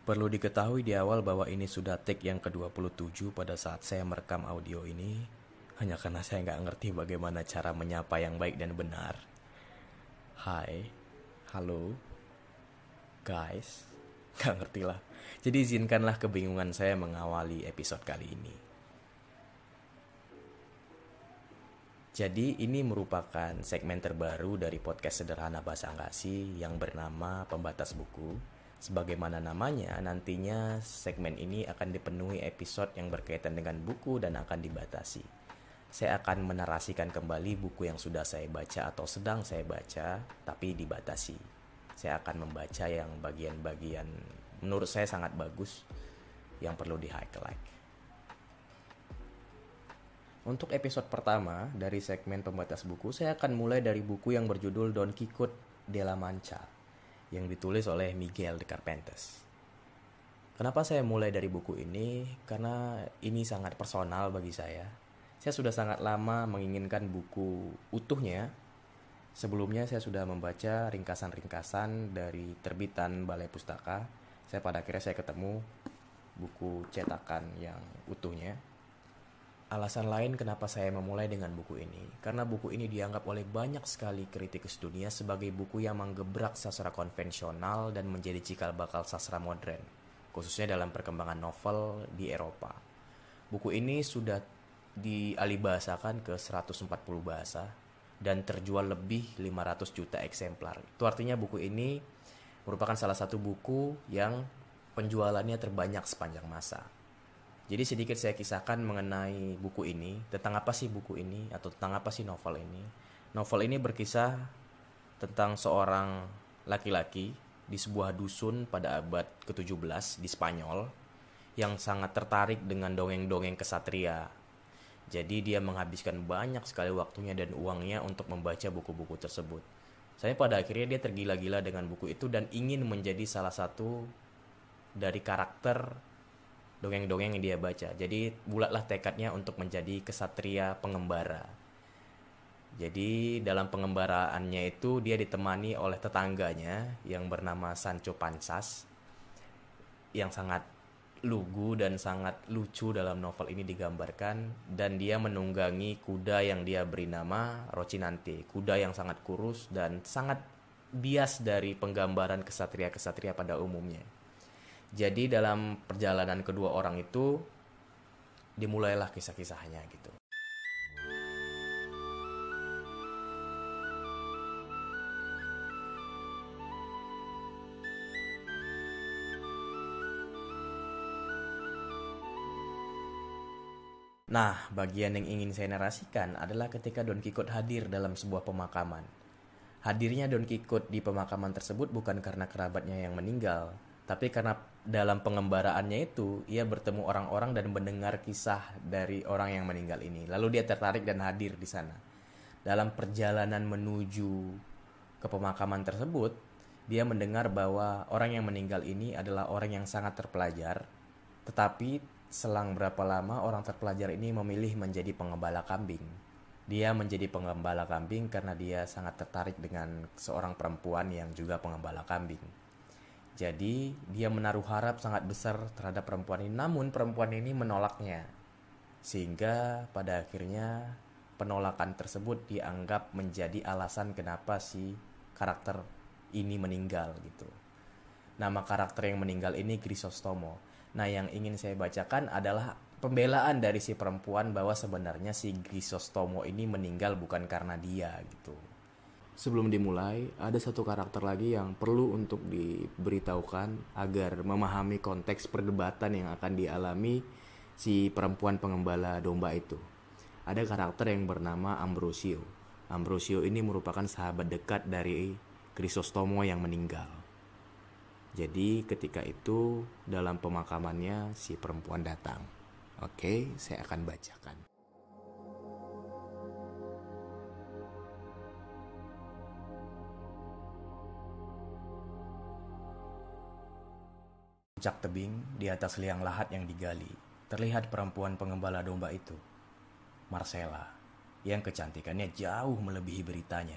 Perlu diketahui di awal bahwa ini sudah take yang ke-27 pada saat saya merekam audio ini. Hanya karena saya nggak ngerti bagaimana cara menyapa yang baik dan benar. Hai, halo, guys. Nggak ngerti lah. Jadi izinkanlah kebingungan saya mengawali episode kali ini. Jadi ini merupakan segmen terbaru dari podcast sederhana Basa Angkasi yang bernama Pembatas Buku. Sebagaimana namanya, nantinya segmen ini akan dipenuhi episode yang berkaitan dengan buku dan akan dibatasi. Saya akan menarasikan kembali buku yang sudah saya baca atau sedang saya baca, tapi dibatasi. Saya akan membaca yang bagian-bagian menurut saya sangat bagus, yang perlu di-highlight. Untuk episode pertama dari segmen Pembatas Buku, saya akan mulai dari buku yang berjudul Don Quixote de la Mancha yang ditulis oleh Miguel de Cervantes. Kenapa saya mulai dari buku ini? Karena ini sangat personal bagi saya. Saya sudah sangat lama menginginkan buku utuhnya. Sebelumnya saya sudah membaca ringkasan-ringkasan dari terbitan Balai Pustaka. Pada akhirnya saya ketemu buku cetakan yang utuhnya. Alasan lain kenapa saya memulai dengan buku ini, karena buku ini dianggap oleh banyak sekali kritikus dunia sebagai buku yang menggebrak sastra konvensional dan menjadi cikal bakal sastra modern, khususnya dalam perkembangan novel di Eropa. Buku ini sudah dialihbahasakan ke 140 bahasa dan terjual lebih 500 juta eksemplar. Itu artinya buku ini merupakan salah satu buku yang penjualannya terbanyak sepanjang masa. Jadi sedikit saya kisahkan mengenai buku ini, tentang apa sih buku ini atau tentang apa sih novel ini. Novel ini berkisah tentang seorang laki-laki di sebuah dusun pada abad ke-17 di Spanyol yang sangat tertarik dengan dongeng-dongeng kesatria. Jadi dia menghabiskan banyak sekali waktunya dan uangnya untuk membaca buku-buku tersebut. Saya pada akhirnya dia tergila-gila dengan buku itu dan ingin menjadi salah satu dari karakter dongeng-dongeng yang dia baca. Jadi bulatlah tekadnya untuk menjadi kesatria pengembara. Jadi dalam pengembaraannya itu dia ditemani oleh tetangganya yang bernama Sancho Panzas, yang sangat lugu dan sangat lucu dalam novel ini digambarkan, dan dia menunggangi kuda yang dia beri nama Rocinante, kuda yang sangat kurus dan sangat bias dari penggambaran kesatria-kesatria pada umumnya. Jadi dalam perjalanan kedua orang itu dimulailah kisah-kisahnya gitu. Nah, bagian yang ingin saya narasikan adalah ketika Don Quixote hadir dalam sebuah pemakaman. Hadirnya Don Quixote di pemakaman tersebut bukan karena kerabatnya yang meninggal, tapi karena dalam pengembaraannya itu ia bertemu orang-orang dan mendengar kisah dari orang yang meninggal ini. Lalu dia tertarik dan hadir di sana. Dalam perjalanan menuju ke pemakaman tersebut, dia mendengar bahwa orang yang meninggal ini adalah orang yang sangat terpelajar. Tetapi selang berapa lama orang terpelajar ini memilih menjadi pengembala kambing. Dia menjadi pengembala kambing karena dia sangat tertarik dengan seorang perempuan yang juga pengembala kambing. Jadi dia menaruh harap sangat besar terhadap perempuan ini, namun perempuan ini menolaknya. Sehingga pada akhirnya penolakan tersebut dianggap menjadi alasan kenapa si karakter ini meninggal gitu. Nama karakter yang meninggal ini Grisostomo. Nah, yang ingin saya bacakan adalah pembelaan dari si perempuan bahwa sebenarnya si Grisostomo ini meninggal bukan karena dia gitu. Sebelum dimulai, ada satu karakter lagi yang perlu untuk diberitahukan agar memahami konteks perdebatan yang akan dialami si perempuan pengembala domba itu. Ada karakter yang bernama Ambrosio. Ambrosio ini merupakan sahabat dekat dari Grisostomo yang meninggal. Jadi ketika itu dalam pemakamannya si perempuan datang. Oke, saya akan bacakan. Puncak tebing di atas liang lahat yang digali, terlihat perempuan pengembala domba itu, Marcella, yang kecantikannya jauh melebihi beritanya.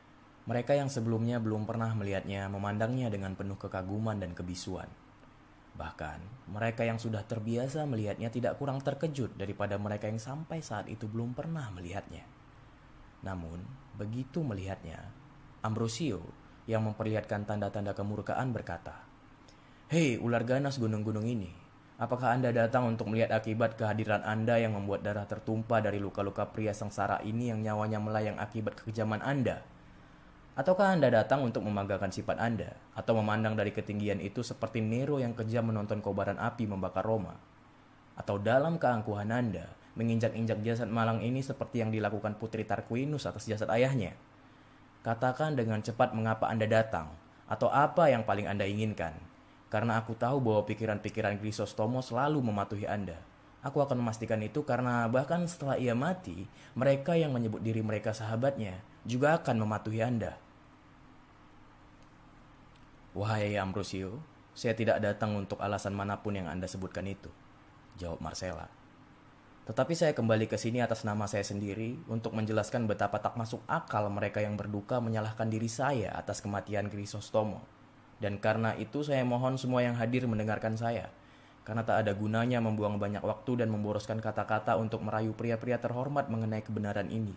Mereka yang sebelumnya belum pernah melihatnya memandangnya dengan penuh kekaguman dan kebisuan. Bahkan, mereka yang sudah terbiasa melihatnya tidak kurang terkejut daripada mereka yang sampai saat itu belum pernah melihatnya. Namun, begitu melihatnya, Ambrosio yang memperlihatkan tanda-tanda kemurkaan berkata, "Hei, ular ganas gunung-gunung ini, apakah Anda datang untuk melihat akibat kehadiran Anda yang membuat darah tertumpah dari luka-luka pria sengsara ini yang nyawanya melayang akibat kekejaman Anda? Ataukah Anda datang untuk membanggakan sifat Anda, atau memandang dari ketinggian itu seperti Nero yang kejam menonton kobaran api membakar Roma? Atau dalam keangkuhan Anda, menginjak-injak jasad malang ini seperti yang dilakukan Putri Tarquinius atas jasad ayahnya? Katakan dengan cepat mengapa Anda datang, atau apa yang paling Anda inginkan. Karena aku tahu bahwa pikiran-pikiran Grisostomo selalu mematuhi Anda. Aku akan memastikan itu karena bahkan setelah ia mati, mereka yang menyebut diri mereka sahabatnya juga akan mematuhi Anda." "Wahai Ambrosio, saya tidak datang untuk alasan manapun yang Anda sebutkan itu," jawab Marcella. "Tetapi saya kembali ke sini atas nama saya sendiri untuk menjelaskan betapa tak masuk akal mereka yang berduka menyalahkan diri saya atas kematian Grisostomo. Dan karena itu saya mohon semua yang hadir mendengarkan saya, karena tak ada gunanya membuang banyak waktu dan memboroskan kata-kata untuk merayu pria-pria terhormat mengenai kebenaran ini.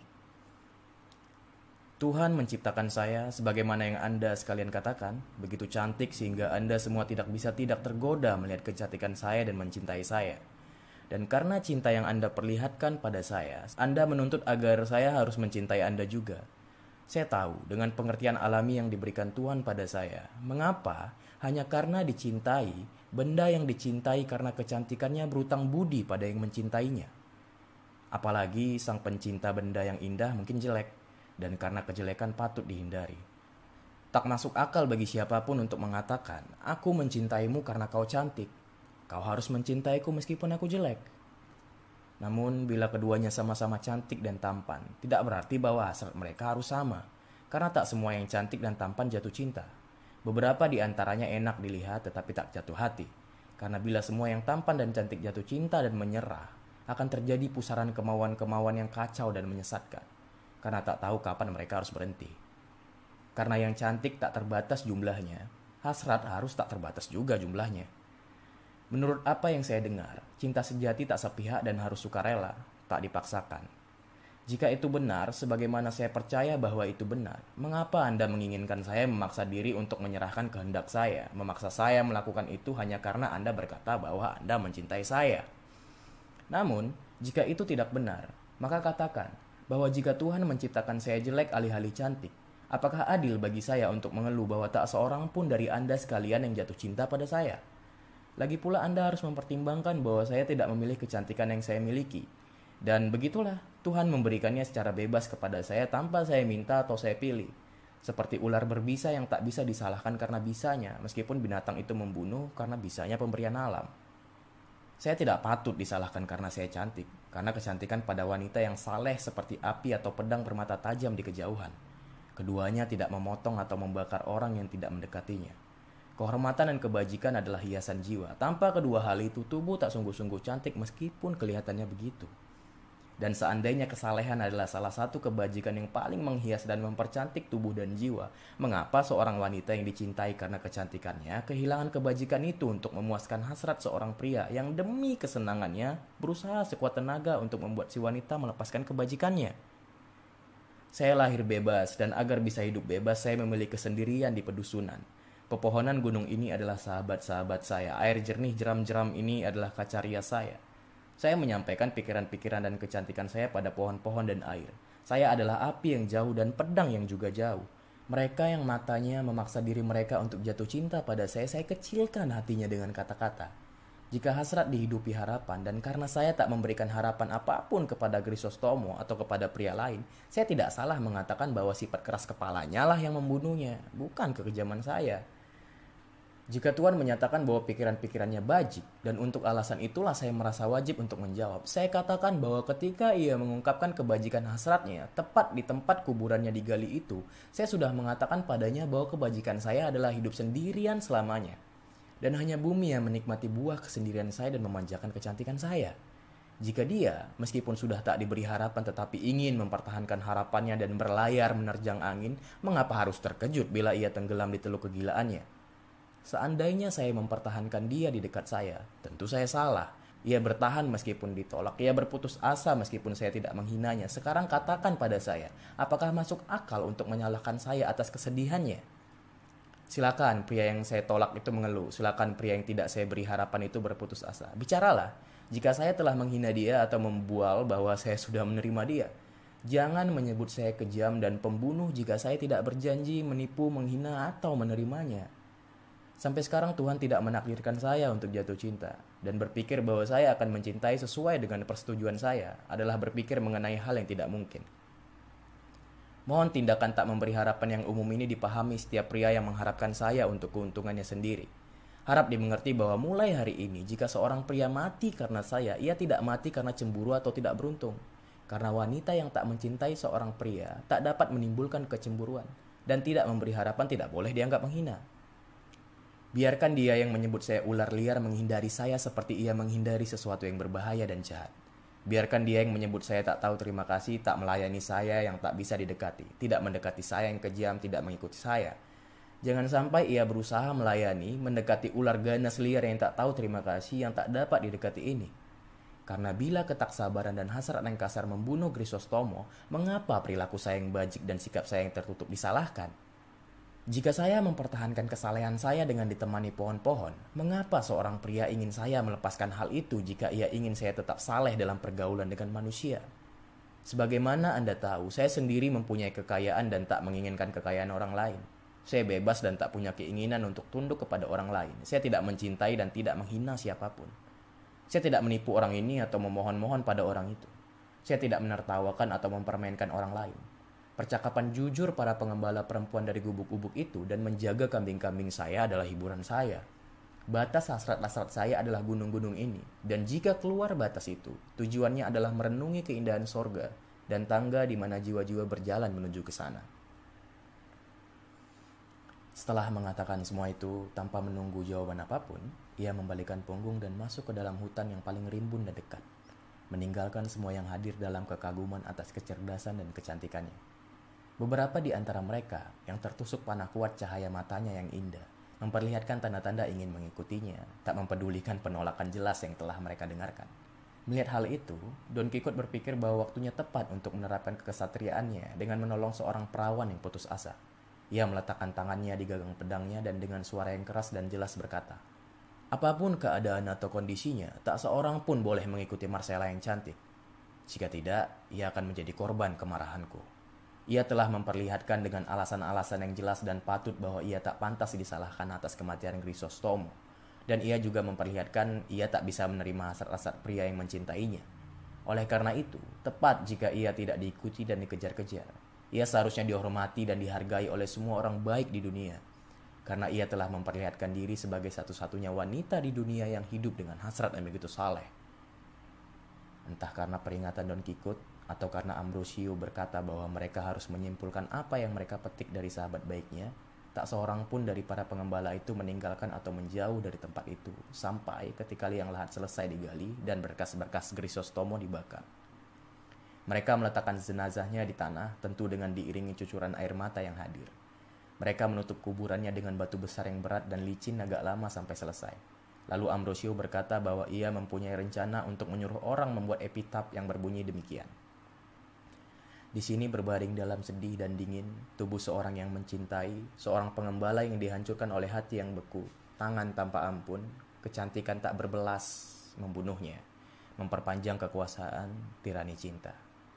Tuhan menciptakan saya sebagaimana yang Anda sekalian katakan, begitu cantik sehingga Anda semua tidak bisa tidak tergoda melihat kecantikan saya dan mencintai saya. Dan karena cinta yang Anda perlihatkan pada saya, Anda menuntut agar saya harus mencintai Anda juga. Saya tahu dengan pengertian alami yang diberikan Tuhan pada saya, mengapa hanya karena dicintai, benda yang dicintai karena kecantikannya berutang budi pada yang mencintainya. Apalagi sang pencinta benda yang indah mungkin jelek, dan karena kejelekan patut dihindari. Tak masuk akal bagi siapapun untuk mengatakan, aku mencintaimu karena kau cantik. Kau harus mencintaiku meskipun aku jelek. Namun bila keduanya sama-sama cantik dan tampan, tidak berarti bahwa hasrat mereka harus sama. Karena tak semua yang cantik dan tampan jatuh cinta. Beberapa di antaranya enak dilihat tetapi tak jatuh hati. Karena bila semua yang tampan dan cantik jatuh cinta dan menyerah, akan terjadi pusaran kemauan-kemauan yang kacau dan menyesatkan. Karena tak tahu kapan mereka harus berhenti. Karena yang cantik tak terbatas jumlahnya, hasrat harus tak terbatas juga jumlahnya. Menurut apa yang saya dengar, cinta sejati tak sepihak dan harus sukarela, tak dipaksakan. Jika itu benar, sebagaimana saya percaya bahwa itu benar, mengapa Anda menginginkan saya memaksa diri untuk menyerahkan kehendak saya, memaksa saya melakukan itu hanya karena Anda berkata bahwa Anda mencintai saya? Namun, jika itu tidak benar, maka katakan bahwa jika Tuhan menciptakan saya jelek alih-alih cantik, apakah adil bagi saya untuk mengeluh bahwa tak seorang pun dari Anda sekalian yang jatuh cinta pada saya? Lagi pula Anda harus mempertimbangkan bahwa saya tidak memilih kecantikan yang saya miliki. Dan begitulah, Tuhan memberikannya secara bebas kepada saya tanpa saya minta atau saya pilih. Seperti ular berbisa yang tak bisa disalahkan karena bisanya, meskipun binatang itu membunuh karena bisanya pemberian alam. Saya tidak patut disalahkan karena saya cantik, karena kecantikan pada wanita yang saleh seperti api atau pedang bermata tajam di kejauhan. Keduanya tidak memotong atau membakar orang yang tidak mendekatinya. Kehormatan dan kebajikan adalah hiasan jiwa. Tanpa kedua hal itu, tubuh tak sungguh-sungguh cantik meskipun kelihatannya begitu. Dan seandainya kesalehan adalah salah satu kebajikan yang paling menghias dan mempercantik tubuh dan jiwa, mengapa seorang wanita yang dicintai karena kecantikannya kehilangan kebajikan itu untuk memuaskan hasrat seorang pria yang demi kesenangannya berusaha sekuat tenaga untuk membuat si wanita melepaskan kebajikannya? Saya lahir bebas, dan agar bisa hidup bebas, saya memilih kesendirian di pedusunan. Pepohonan gunung ini adalah sahabat-sahabat saya. Air jernih jeram-jeram ini adalah kacaria saya. Saya menyampaikan pikiran-pikiran dan kecantikan saya pada pohon-pohon dan air. Saya adalah api yang jauh dan pedang yang juga jauh. Mereka yang matanya memaksa diri mereka untuk jatuh cinta pada saya kecilkan hatinya dengan kata-kata. Jika hasrat dihidupi harapan, dan karena saya tak memberikan harapan apapun kepada Grisostomo atau kepada pria lain, saya tidak salah mengatakan bahwa sifat keras kepalanya lah yang membunuhnya, bukan kekejaman saya. Jika Tuhan menyatakan bahwa pikiran-pikirannya bajik, dan untuk alasan itulah saya merasa wajib untuk menjawab, saya katakan bahwa ketika ia mengungkapkan kebajikan hasratnya, tepat di tempat kuburannya digali itu, saya sudah mengatakan padanya bahwa kebajikan saya adalah hidup sendirian selamanya. Dan hanya bumi yang menikmati buah kesendirian saya dan memanjakan kecantikan saya. Jika dia, meskipun sudah tak diberi harapan tetapi ingin mempertahankan harapannya dan berlayar menerjang angin, mengapa harus terkejut bila ia tenggelam di teluk kegilaannya? Seandainya saya mempertahankan dia di dekat saya, tentu saya salah. Ia bertahan meskipun ditolak, ia berputus asa meskipun saya tidak menghinanya. Sekarang katakan pada saya, apakah masuk akal untuk menyalahkan saya atas kesedihannya? Silakan pria yang saya tolak itu mengeluh, silakan pria yang tidak saya beri harapan itu berputus asa. Bicaralah, jika saya telah menghina dia atau membual bahwa saya sudah menerima dia. Jangan menyebut saya kejam dan pembunuh jika saya tidak berjanji menipu, menghina, atau menerimanya. Sampai sekarang Tuhan tidak menakdirkan saya untuk jatuh cinta. Dan berpikir bahwa saya akan mencintai sesuai dengan persetujuan saya adalah berpikir mengenai hal yang tidak mungkin. Mohon tindakan tak memberi harapan yang umum ini dipahami setiap pria yang mengharapkan saya untuk keuntungannya sendiri. Harap dimengerti bahwa mulai hari ini jika seorang pria mati karena saya, ia tidak mati karena cemburu atau tidak beruntung. Karena wanita yang tak mencintai seorang pria tak dapat menimbulkan kecemburuan. Dan tidak memberi harapan tidak boleh dianggap menghina. Biarkan dia yang menyebut saya ular liar menghindari saya seperti ia menghindari sesuatu yang berbahaya dan jahat. Biarkan dia yang menyebut saya tak tahu terima kasih, tak melayani saya yang tak bisa didekati, tidak mendekati saya yang kejam, tidak mengikuti saya. Jangan sampai ia berusaha melayani, mendekati ular ganas liar yang tak tahu terima kasih, yang tak dapat didekati ini. Karena bila ketaksabaran dan hasrat yang kasar membunuh Grisostomo, mengapa perilaku saya yang bajik dan sikap saya yang tertutup disalahkan? Jika saya mempertahankan kesalehan saya dengan ditemani pohon-pohon, mengapa seorang pria ingin saya melepaskan hal itu jika ia ingin saya tetap saleh dalam pergaulan dengan manusia? Sebagaimana Anda tahu, saya sendiri mempunyai kekayaan dan tak menginginkan kekayaan orang lain. Saya bebas dan tak punya keinginan untuk tunduk kepada orang lain. Saya tidak mencintai dan tidak menghina siapapun. Saya tidak menipu orang ini atau memohon-mohon pada orang itu. Saya tidak menertawakan atau mempermainkan orang lain. Percakapan jujur para pengembala perempuan dari gubuk-gubuk itu dan menjaga kambing-kambing saya adalah hiburan saya. Batas hasrat-hasrat saya adalah gunung-gunung ini. Dan jika keluar batas itu, tujuannya adalah merenungi keindahan sorga dan tangga di mana jiwa-jiwa berjalan menuju ke sana. Setelah mengatakan semua itu tanpa menunggu jawaban apapun, ia membalikan punggung dan masuk ke dalam hutan yang paling rimbun dan dekat, meninggalkan semua yang hadir dalam kekaguman atas kecerdasan dan kecantikannya. Beberapa di antara mereka yang tertusuk panah kuat cahaya matanya yang indah, memperlihatkan tanda-tanda ingin mengikutinya, tak mempedulikan penolakan jelas yang telah mereka dengarkan. Melihat hal itu, Don Quixote berpikir bahwa waktunya tepat untuk menerapkan kesatriaannya dengan menolong seorang perawan yang putus asa. Ia meletakkan tangannya di gagang pedangnya dan dengan suara yang keras dan jelas berkata, "Apapun keadaan atau kondisinya, tak seorang pun boleh mengikuti Marcella yang cantik. Jika tidak, ia akan menjadi korban kemarahanku." Ia telah memperlihatkan dengan alasan-alasan yang jelas dan patut bahwa ia tak pantas disalahkan atas kematian Grisostomo. Dan ia juga memperlihatkan ia tak bisa menerima hasrat-hasrat pria yang mencintainya. Oleh karena itu, tepat jika ia tidak diikuti dan dikejar-kejar. Ia seharusnya dihormati dan dihargai oleh semua orang baik di dunia. Karena ia telah memperlihatkan diri sebagai satu-satunya wanita di dunia yang hidup dengan hasrat yang begitu saleh. Entah karena peringatan Don Quixote, atau karena Ambrosio berkata bahwa mereka harus menyimpulkan apa yang mereka petik dari sahabat baiknya, tak seorang pun dari para pengembala itu meninggalkan atau menjauh dari tempat itu, sampai ketika liang lahat selesai digali dan berkas-berkas Grisostomo dibakar. Mereka meletakkan jenazahnya di tanah, tentu dengan diiringi cucuran air mata yang hadir. Mereka menutup kuburannya dengan batu besar yang berat dan licin agak lama sampai selesai. Lalu Ambrosio berkata bahwa ia mempunyai rencana untuk menyuruh orang membuat epitaf yang berbunyi demikian. Di sini berbaring dalam sedih dan dingin, tubuh seorang yang mencintai, seorang pengembala yang dihancurkan oleh hati yang beku, tangan tanpa ampun, kecantikan tak berbelas membunuhnya, memperpanjang kekuasaan tirani cinta.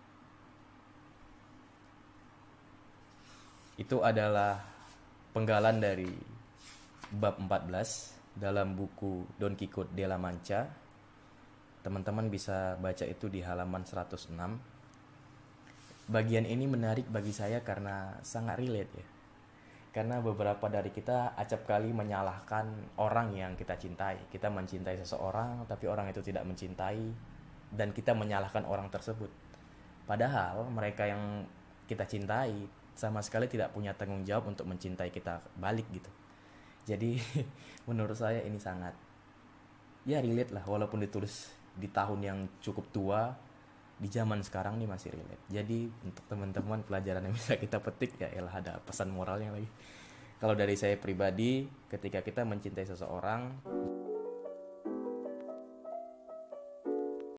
Itu adalah penggalan dari bab 14 dalam buku Don Quixote de la Mancha. Teman-teman bisa baca itu di halaman 106. Bagian ini menarik bagi saya karena sangat relate ya. Karena beberapa dari kita acap kali menyalahkan orang yang kita cintai. Kita mencintai seseorang tapi orang itu tidak mencintai dan kita menyalahkan orang tersebut. Padahal mereka yang kita cintai sama sekali tidak punya tanggung jawab untuk mencintai kita balik gitu. Jadi menurut saya ini sangat ya relate lah, walaupun ditulis di tahun yang cukup tua, di zaman sekarang nih masih relate. Jadi untuk teman-teman pelajaran yang bisa kita petik ya, ada pesan moralnya lagi. Kalau dari saya pribadi, ketika kita mencintai seseorang,